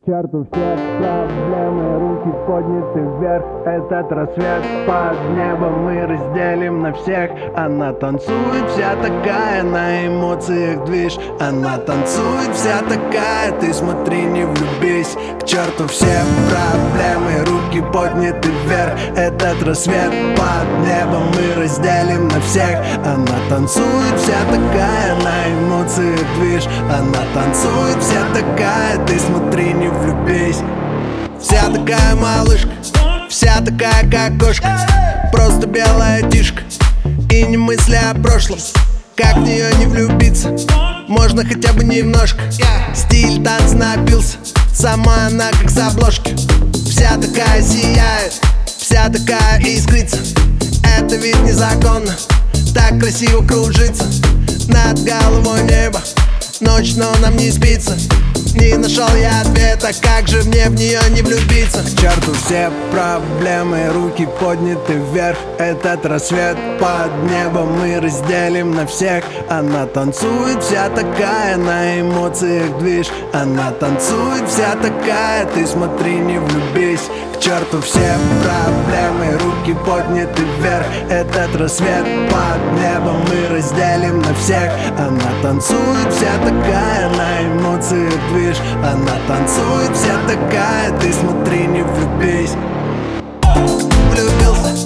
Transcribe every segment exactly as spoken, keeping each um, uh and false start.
К черту все проблемы, руки подняты вверх. Этот рассвет под небом мы разделим на всех. Она танцует вся такая, на эмоциях движ. Она танцует вся такая, ты смотри, не влюбись. К черту все проблемы, руки подняты вверх. Этот рассвет под небом мы разделим на всех. Она танцует вся такая, на эмоциях движ. Она танцует вся такая, ты смотри, не влюбись. Вся такая малышка, вся такая как кошка, просто белая тишка и не мысли о прошлом. Как в нее не влюбиться, можно хотя бы немножко. Стиль танца напился, сама она как с обложки. Вся такая сияет, вся такая искрится. Это ведь незаконно, так красиво кружится над головой небо. Ночь, но нам не спится. Не нашел я ответа, как же мне в нее не влюбиться. К черту все проблемы, руки подняты вверх. Этот рассвет под небом мы разделим на всех. Она танцует вся такая, на эмоциях движ. Она танцует вся такая, ты смотри, не влюбись. К черту все проблемы, руки подняты вверх. Этот рассвет под небом мы разделим на всех. Она танцует вся такая, на эмоциях движ. Она танцует вся такая, ты смотри, не влюбись. Влюбился.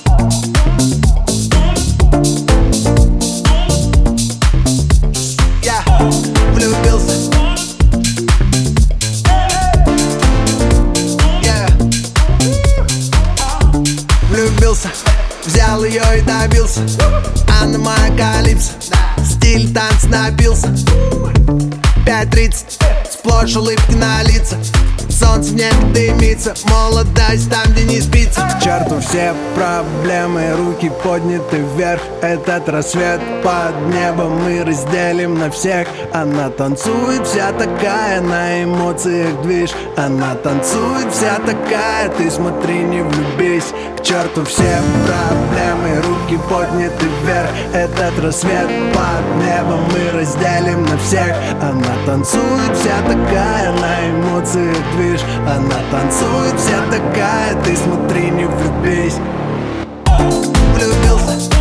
Я влюбился. Я влюбился. Взял ее и добился. Она моя калипсо. Стиль танц набился. пять тридцать, сплошь улыбки на лицах. Солнце в небе дымится, молодость там, где не спится. К черту все проблемы, руки подняты вверх. Этот рассвет под небом мы разделим на всех. Она танцует вся такая, на эмоциях движ. Она танцует вся такая, ты смотри, не влюбись. К черту все проблемы, руки подняты вверх. Этот рассвет под небом мы разделим на всех. Она танцует вся такая, на эмоциях движ. Она танцует вся такая, ты смотри, не влюбись. Влюбился.